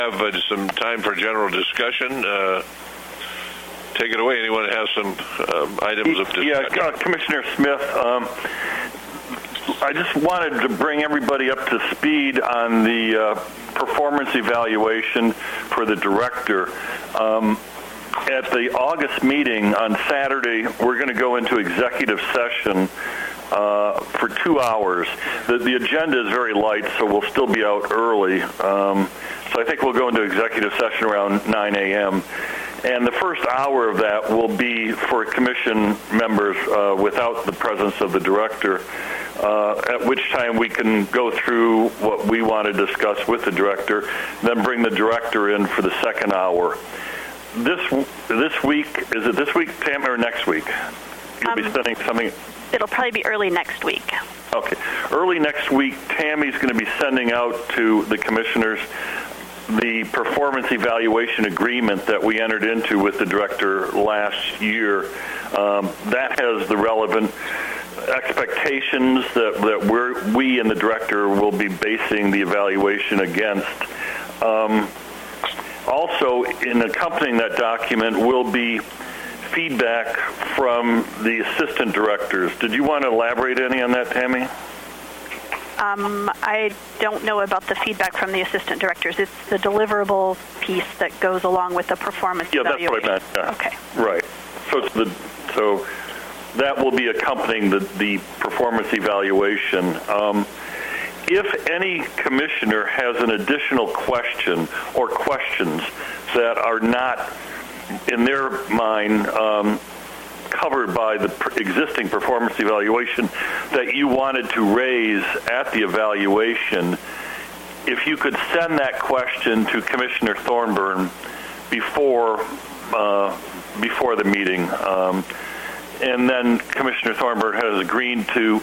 have some time for general discussion. Take it away. Anyone has some items of discussion? Yeah, Commissioner Smith, I just wanted to bring everybody up to speed on the performance evaluation for the director. At the August meeting on Saturday, we're going to go into executive session for 2 hours. The agenda is very light, so we'll still be out early. So I think we'll go into executive session around 9 a.m. And the first hour of that will be for commission members without the presence of the director, at which time we can go through what we want to discuss with the director, then bring the director in for the second hour. This week, is it this week, Tam, or next week? You'll be sending something? It'll probably be early next week. Okay. Early next week, Tammy's going to be sending out to the commissioners the performance evaluation agreement that we entered into with the director last year. That has the relevant expectations that we and the director will be basing the evaluation against. Also, in accompanying that document will be feedback from the assistant directors. Did you want to elaborate any on that, Tammy? I don't know about the feedback from the assistant directors. It's the deliverable piece that goes along with the performance evaluation. Yeah, that's what I meant. Yeah. Okay. Right. So that will be accompanying the performance evaluation. If any commissioner has an additional question or questions that are not, in their mind, covered by the existing performance evaluation that you wanted to raise at the evaluation, if you could send that question to Commissioner Thornburn before the meeting, and then Commissioner Thornburn has agreed to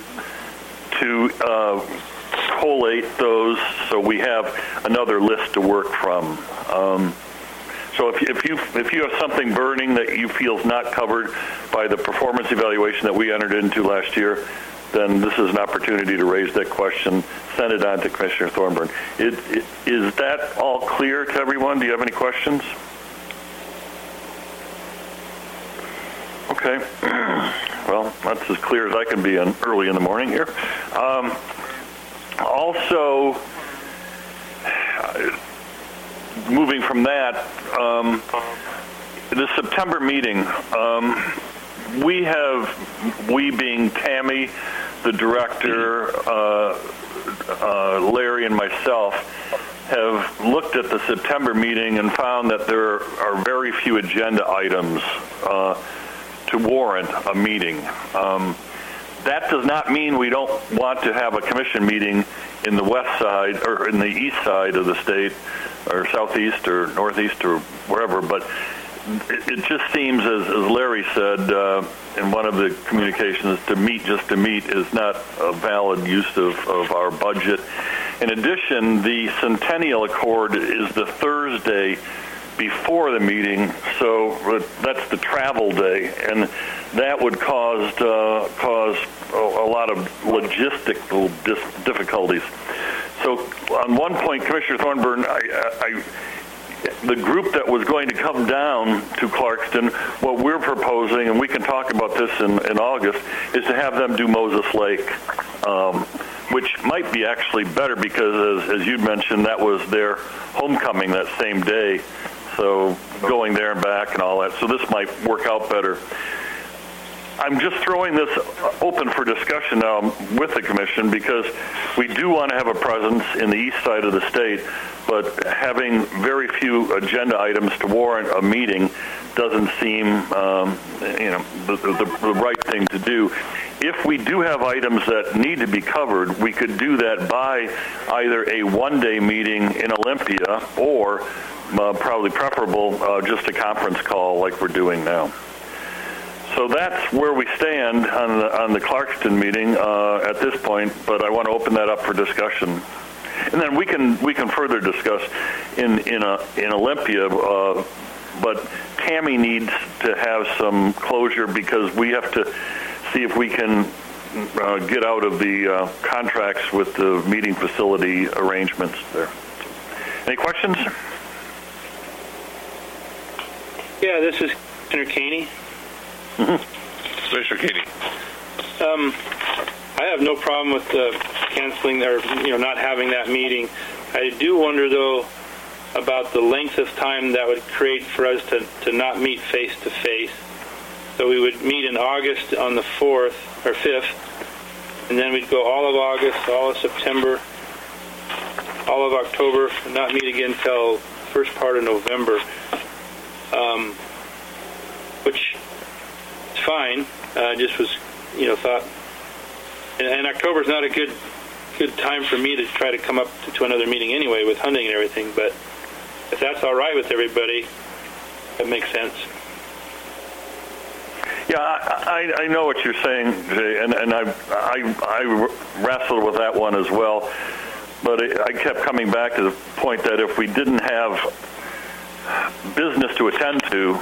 collate those so we have another list to work from. So if you have something burning that you feel is not covered by the performance evaluation that we entered into last year, then this is an opportunity to raise that question, send it on to Commissioner Thornburn. Is that all clear to everyone? Do you have any questions? Okay. Well, that's as clear as I can be early in the morning here. Also, moving from that, the September meeting, we being Tammy, the director, Larry, and myself, have looked at the September meeting and found that there are very few agenda items to warrant a meeting. That does not mean we don't want to have a commission meeting in the west side or in the east side of the state, or southeast or northeast or wherever, but it just seems, as Larry said in one of the communications, to meet just to meet is not a valid use of our budget. In addition, the Centennial Accord is the Thursday before the meeting, so that's the travel day, and that would cause a lot of logistical difficulties. So on one point, Commissioner Thornburn, the group that was going to come down to Clarkston, what we're proposing, and we can talk about this in August, is to have them do Moses Lake, which might be actually better because, as you mentioned, that was their homecoming that same day. So going there and back and all that. So this might work out better. I'm just throwing this open for discussion now with the commission because we do want to have a presence in the east side of the state, but having very few agenda items to warrant a meeting doesn't seem the right thing to do. If we do have items that need to be covered, we could do that by either a one-day meeting in Olympia or probably preferable just a conference call like we're doing now. So that's where we stand on the Clarkston meeting at this point, but I want to open that up for discussion. And then we can further discuss in Olympia, but Tammy needs to have some closure because we have to see if we can get out of the contracts with the meeting facility arrangements there. Any questions? Yeah, this is Commissioner Caney. Commissioner Caney. I have no problem with canceling or not having that meeting. I do wonder though about the length of time that would create for us to not meet face to face. So we would meet in August on the 4th or 5th, and then we'd go all of August, all of September, all of October, and not meet again till first part of November, which is fine. Just was, thought, and October's not a good time for me to try to come up to another meeting anyway with hunting and everything. But if that's all right with everybody, that makes sense. Yeah, I know what you're saying, Jay, and I wrestled with that one as well. But I kept coming back to the point that if we didn't have business to attend to,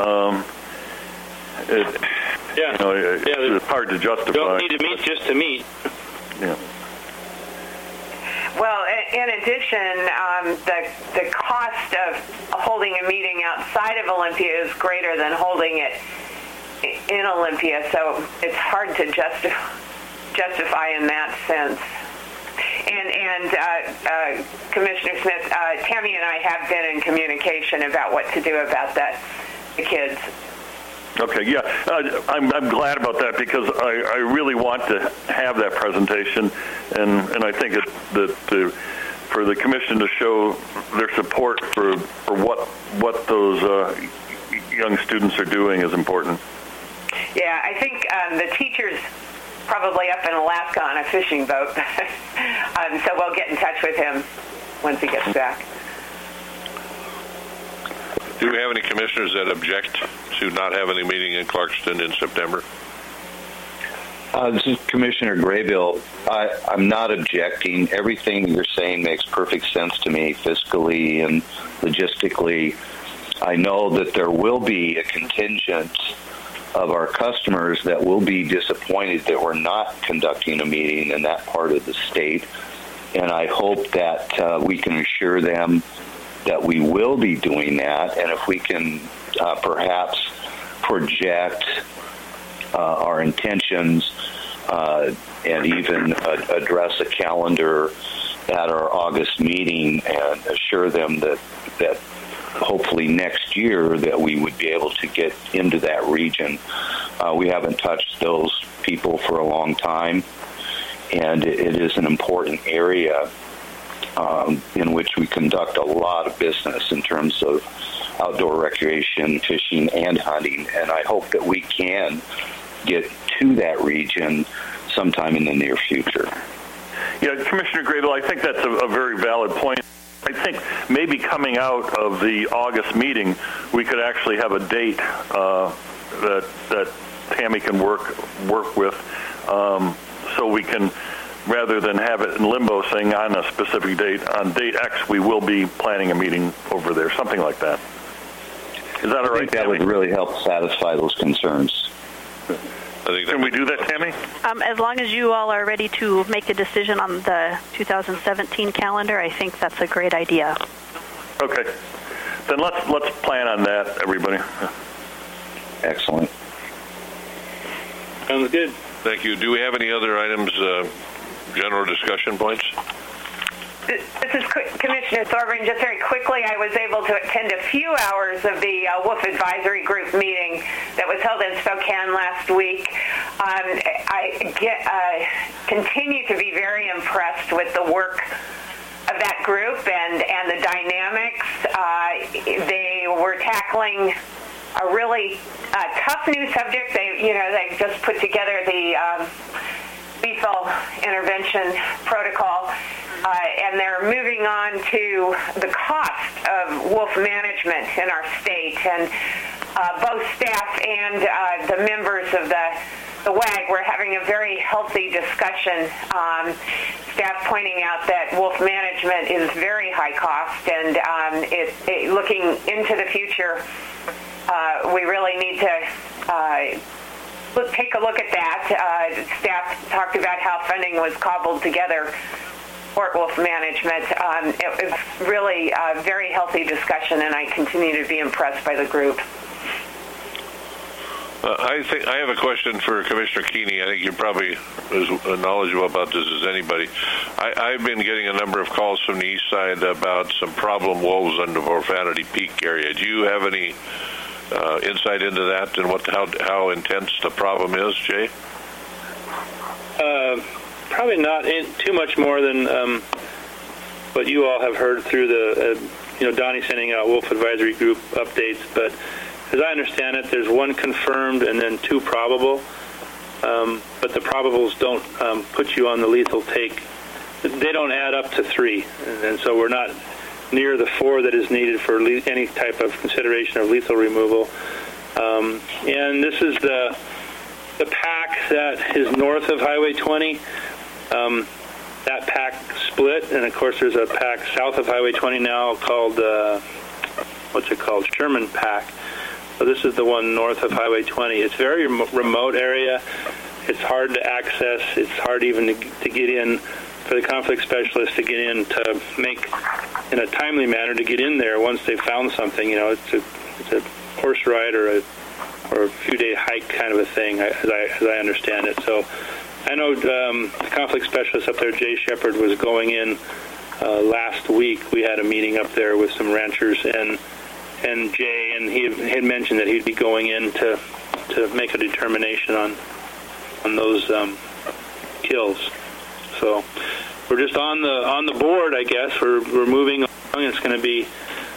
it's hard to justify. You don't need to meet just to meet. Yeah. Well, in addition, the cost of holding a meeting outside of Olympia is greater than holding it in Olympia, so it's hard to justify in that sense. And Commissioner Smith, Tammy and I have been in communication about what to do about that, the kids. Okay, yeah, I'm glad about that because I really want to have that presentation, and I think for the commission to show their support for what those young students are doing is important. Yeah, I think the teachers probably up in Alaska on a fishing boat, so we'll get in touch with him once he gets back. Do we have any commissioners that object to not having a meeting in Clarkston in September? This is Commissioner Graybill. I'm not objecting. Everything you're saying makes perfect sense to me fiscally and logistically. I know that there will be a contingent of our customers that will be disappointed that we're not conducting a meeting in that part of the state. And I hope that we can assure them that we will be doing that. And if we can perhaps project our intentions and even address a calendar at our August meeting and assure them that hopefully next year that we would be able to get into that region. We haven't touched those people for a long time, and it is an important area in which we conduct a lot of business in terms of outdoor recreation, fishing, and hunting, and I hope that we can get to that region sometime in the near future. Yeah, Commissioner Graybill, I think that's a very valid point. I think maybe coming out of the August meeting, we could actually have a date that Tammy can work with, so we can, rather than have it in limbo saying on a specific date, on date X, we will be planning a meeting over there, something like that. Is that all right, I think that Tammy? would really help satisfy those concerns. Can we do that, Tammy? As long as you all are ready to make a decision on the 2017 calendar, I think that's a great idea. Okay. Then let's plan on that, everybody. Excellent. Sounds good. Thank you. Do we have any other items, general discussion points? This is Commissioner Thorburn. Just very quickly, I was able to attend a few hours of the Wolf Advisory Group meeting that was held in Spokane last week. I continue to be very impressed with the work of that group and the dynamics. They were tackling a really tough new subject. They just put together the lethal intervention protocol. And they're moving on to the cost of wolf management in our state. And both staff and the members of the WAG were having a very healthy discussion. Staff pointing out that wolf management is very high cost, and looking into the future, we really need to take a look at that. Staff talked about how funding was cobbled together sport wolf management. It was really a very healthy discussion, and I continue to be impressed by the group. I think I have a question for Commissioner Keeney. I think you're probably as knowledgeable about this as anybody. I've been getting a number of calls from the east side about some problem wolves in the Profanity Peak area. Do you have any insight into that and how intense the problem is, Jay? Probably not too much more than what you all have heard through the, Donnie sending out Wolf Advisory Group updates, but as I understand it, there's one confirmed and then two probable, but the probables don't put you on the lethal take. They don't add up to 3, and so we're not near the 4 that is needed for any type of consideration of lethal removal. And this is the pack that is north of Highway 20. That pack split, and of course there's a pack south of Highway 20 now called, Sherman Pack. So this is the one north of Highway 20. It's a very remote area. It's hard to access. It's hard even to get in for the conflict specialist to get in to make in a timely manner to get in there once they've found something. It's a horse ride or a few-day hike kind of a thing, as I understand it. So I know the conflict specialist up there, Jay Shepard, was going in last week. We had a meeting up there with some ranchers and Jay, and he had mentioned that he'd be going in to make a determination on those kills. So we're just on the board, I guess. We're moving along. It's going to be,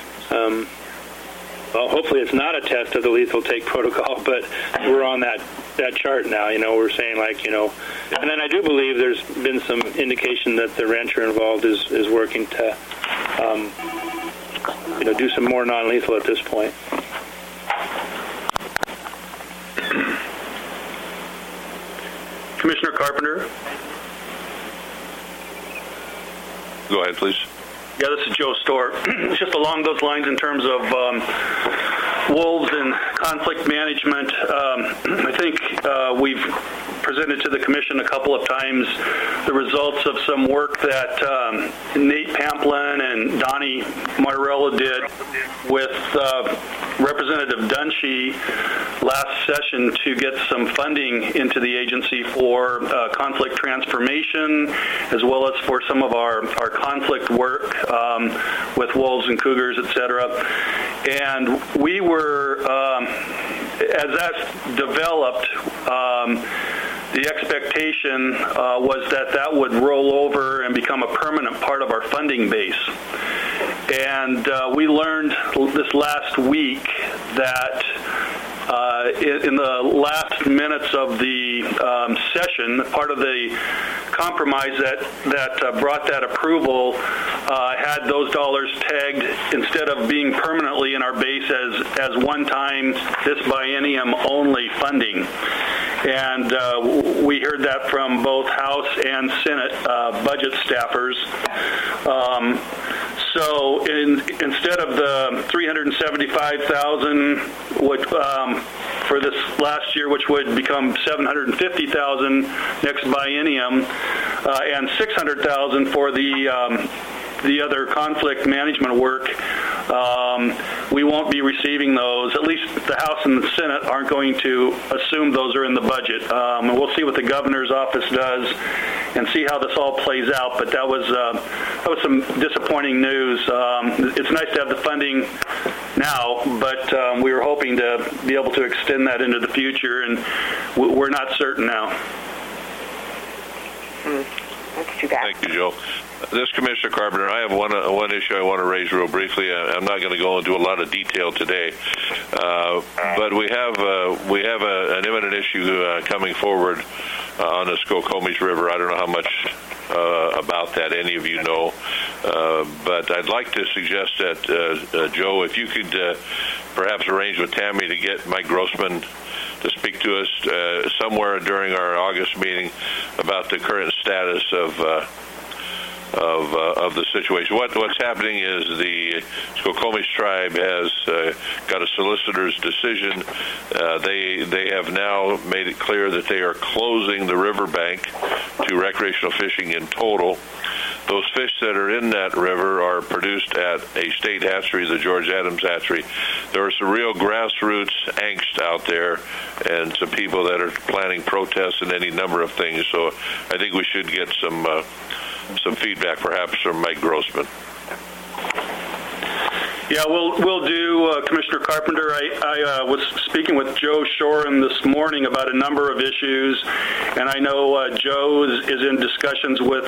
hopefully it's not a test of the lethal take protocol, but we're on that chart now. We're saying and then I do believe there's been some indication that the rancher involved is working to do some more non-lethal at this point. Commissioner Carpenter. Go ahead, please. Yeah, this is Joe Storr. Just along those lines in terms of wolves and conflict management, I think we've presented to the Commission a couple of times the results of some work that Nate Pamplin and Donnie Marrella did with Representative Dunshee last session to get some funding into the agency for conflict transformation, as well as for some of our conflict work with wolves and cougars, etc. And we were, as that developed, the expectation was that would roll over and become a permanent part of our funding base. And we learned this last week that in the last minutes of the session, part of the compromise that brought that approval had those dollars tagged, instead of being permanently in our base, as one-time, this biennium only funding. And we heard that from both House and Senate budget staffers. So instead of the $375,000 for this last year, which would become $750,000 next biennium, and $600,000 for the other conflict management work, we won't be receiving those. At least the House and the Senate aren't going to assume those are in the budget. And we'll see what the governor's office does and see how this all plays out. But that was some disappointing news. It's nice to have the funding now, but we were hoping to be able to extend that into the future, and we're not certain now. That's too bad. Thank you, Joe. This Commissioner Carpenter, I have one issue I want to raise real briefly. I'm not going to go into a lot of detail today, but we have an imminent issue coming forward on the Skokomish River. I don't know how much about that any of you know, but I'd like to suggest that, Joe, if you could perhaps arrange with Tammy to get Mike Grossman to speak to us somewhere during our August meeting about the current status of the situation. What's happening is the Skokomish tribe has got a solicitor's decision. They have now made it clear that they are closing the riverbank to recreational fishing in total. those fish that are in that river are produced at a state hatchery, the George Adams Hatchery. There are some real grassroots angst out there and some people that are planning protests and any number of things. So I think we should get some feedback perhaps from Mike Grossman. Yeah, we'll do, Commissioner Carpenter. I was speaking with Joe Shoren this morning about a number of issues, and I know Joe is in discussions with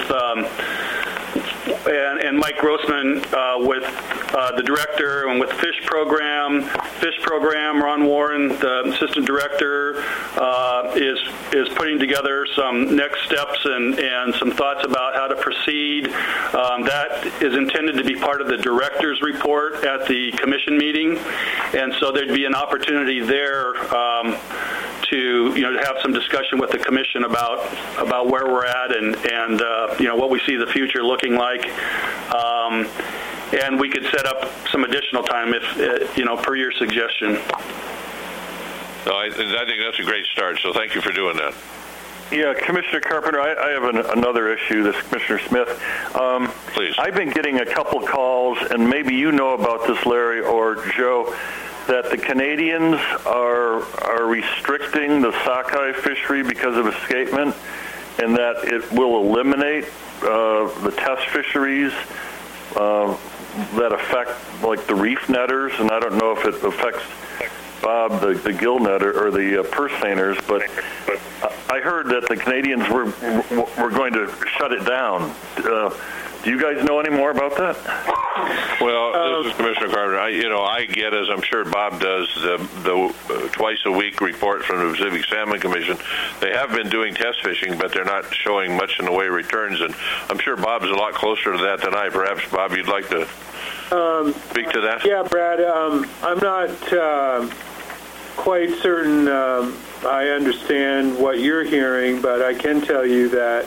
and Mike Grossman with the director and with Fish Program. Ron Warren, the assistant director, is putting together some next steps and some thoughts about how to proceed. That is intended to be part of the director's report at the commission meeting, and so there'd be an opportunity there to have some discussion with the commission about where we're at and what we see the future looking like. And we could set up some additional time if per your suggestion. No, I think that's a great start. So thank you for doing that. Yeah, Commissioner Carpenter, I have another issue. This is Commissioner Smith. Please. I've been getting a couple calls, and maybe you know about this, Larry or Joe, that the Canadians are restricting the sockeye fishery because of escapement, and that it will eliminate the test fisheries that affect, like, the reef netters, and I don't know if it affects Bob, the gill netter or the purse seiners, but I heard that the Canadians were going to shut it down. Do you guys know any more about that? Well, this is Commissioner Carter. I get, as I'm sure Bob does, the twice a week report from the Pacific Salmon Commission. They have been doing test fishing, but they're not showing much in the way of returns. And I'm sure Bob's a lot closer to that than I. Perhaps, Bob, you'd like to speak to that? Yeah, Brad. I'm not quite certain I understand what you're hearing, but I can tell you that,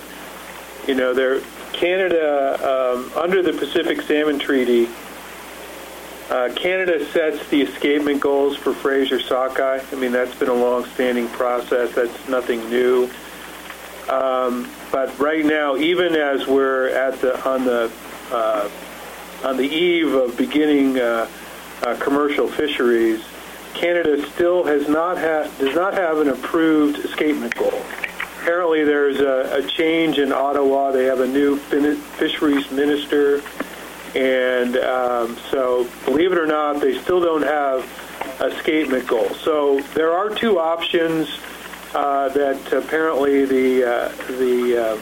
Canada, under the Pacific Salmon Treaty, Canada sets the escapement goals for Fraser sockeye. I mean, that's been a long-standing process. That's nothing new. But right now, even as we're on the eve of beginning commercial fisheries, Canada still does not have an approved escapement goal. Apparently, there's a change in Ottawa. They have a new fisheries minister, and so, believe it or not, they still don't have escapement goal. So there are two options that apparently the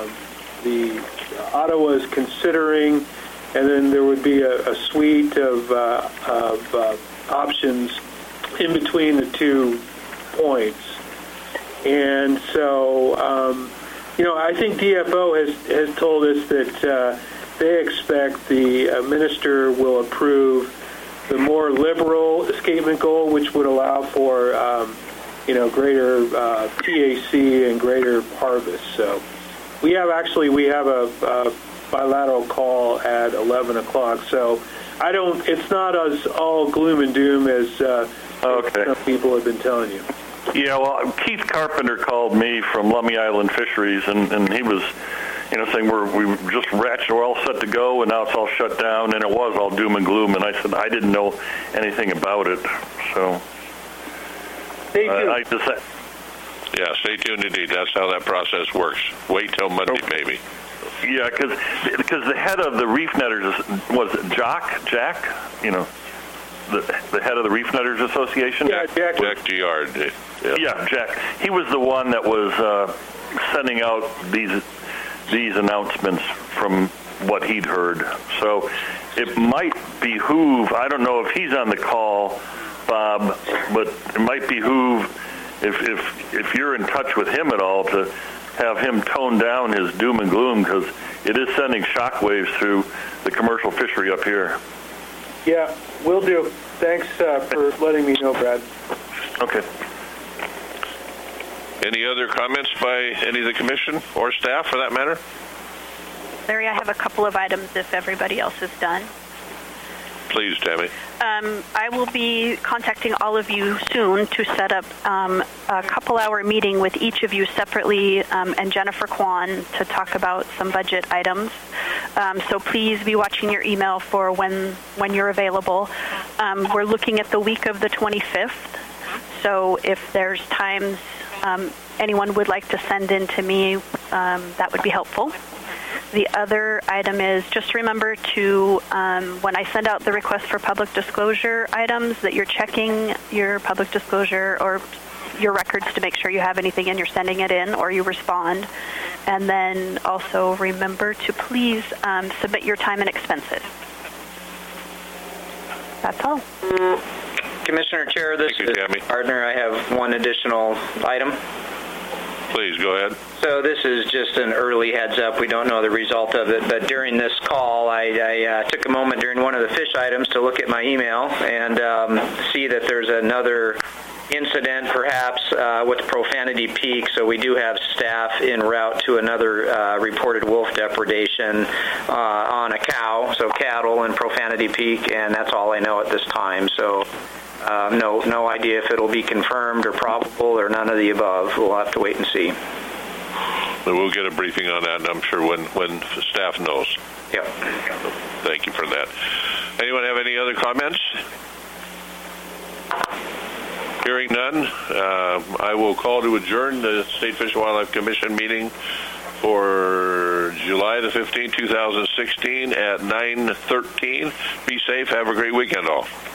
Ottawa is considering, and then there would be a suite of options in between the 2 points. And so, I think DFO has told us that they expect the minister will approve the more liberal escapement goal, which would allow for, greater TAC and greater harvest. So we have a bilateral call at 11 o'clock. So it's not as all gloom and doom as some people have been telling you. Yeah, well, Keith Carpenter called me from Lummi Island Fisheries, and he was, saying we're all set to go, and now it's all shut down, and it was all doom and gloom. And I said I didn't know anything about it, so stay tuned. Yeah, stay tuned indeed. That's how that process works. Wait till Monday, maybe. Yeah, because the head of the reef netters was Jack. The head of the Reef Netters Association? Yeah, Jack Giard. Yeah, Jack. He was the one that was sending out these announcements from what he'd heard. So it might behoove, I don't know if he's on the call, Bob, but it might behoove, if you're in touch with him at all, to have him tone down his doom and gloom, because it is sending shockwaves through the commercial fishery up here. Yeah, will do. Thanks for letting me know, Brad. Okay. Any other comments by any of the commission or staff, for that matter? Larry, I have a couple of items if everybody else is done. Please, Tammy. I will be contacting all of you soon to set up a couple-hour meeting with each of you separately and Jennifer Kwan to talk about some budget items. So please be watching your email for when you're available. We're looking at the week of the 25th. So if there's times anyone would like to send in to me, that would be helpful. The other item is just remember to, when I send out the request for public disclosure items, that you're checking your public disclosure or your records to make sure you have anything and you're sending it in or you respond. And then also remember to please submit your time and expenses. That's all. Commissioner Chair, this is Gardner. I have one additional item. Please, go ahead. So this is just an early heads up. We don't know the result of it, but during this call, I took a moment during one of the fish items to look at my email and see that there's another incident perhaps with Profanity Peak. So we do have staff en route to another reported wolf depredation on a cow, so cattle in Profanity Peak, and that's all I know at this time. So no idea if it'll be confirmed or probable or none of the above. We'll have to wait and see. We'll get a briefing on that, and I'm sure when staff knows. Yep. Thank you for that. Anyone have any other comments? Hearing none, I will call to adjourn the State Fish and Wildlife Commission meeting for July the 15th, 2016 at 9:13. Be safe. Have a great weekend, all.